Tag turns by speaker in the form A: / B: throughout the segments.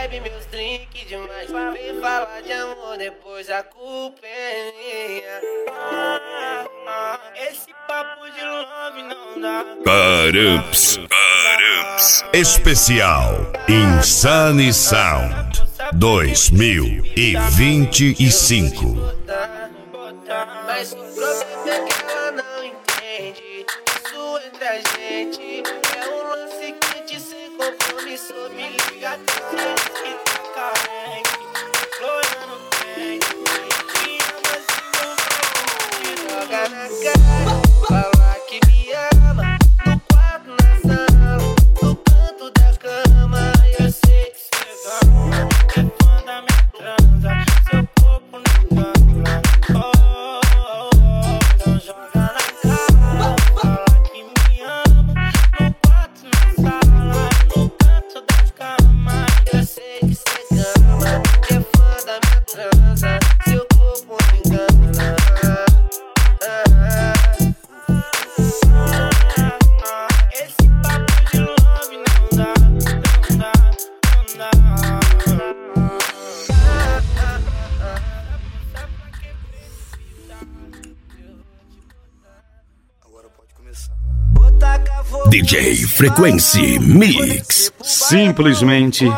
A: bebe meus drinks demais. Vem falar de amor, depois a culpa é minha. Esse papo de love não dá.
B: Parups. Especial Insane Sound 2025.
A: Mas o problema é que ela não entende. Isso entre a gente é um lance quente sem compromisso. Me liga até que tá carente, florando bem. Me ama assim, não vai joga na cara, fala que me ama. No quarto, na sala, no canto da cama. Eu sei que cê gosta, é fã da minha transa. Seu corpo não engana. Então joga na cara, fala que me ama. No quarto, na sala, no canto da cama. Eu sei que cê ama, que é fã da minha transa. Seu corpo não engana. Esse papo de love não dá.
C: Agora pode começar.
B: DJ Frequency Mix.
D: Simplesmente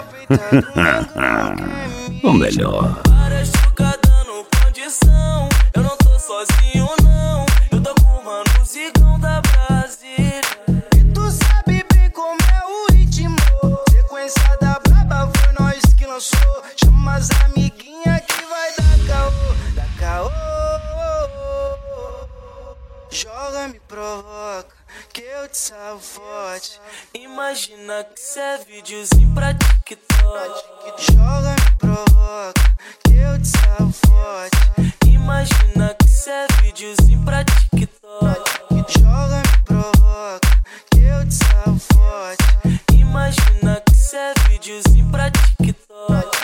D: o melhor.
E: Várias chucadas no condição. Eu não tô sozinho, não. Eu tô com o mano Zigão da Brasília.
C: E tu sabe bem como é o ritmo. Sequência da braba foi nós que lançou. Chama as amiguinhas que vai dar caô. Dá caô. Joga, me provoca, que eu te salvo forte.
E: Imagina que cê é videozinho pra TikTok.
C: Joga, me provoca, que eu te salvo forte.
E: Imagina que cê é videozinho pra TikTok.
C: Joga, me provoca, que eu te salvo forte.
E: Imagina que cê é videozinho pra TikTok.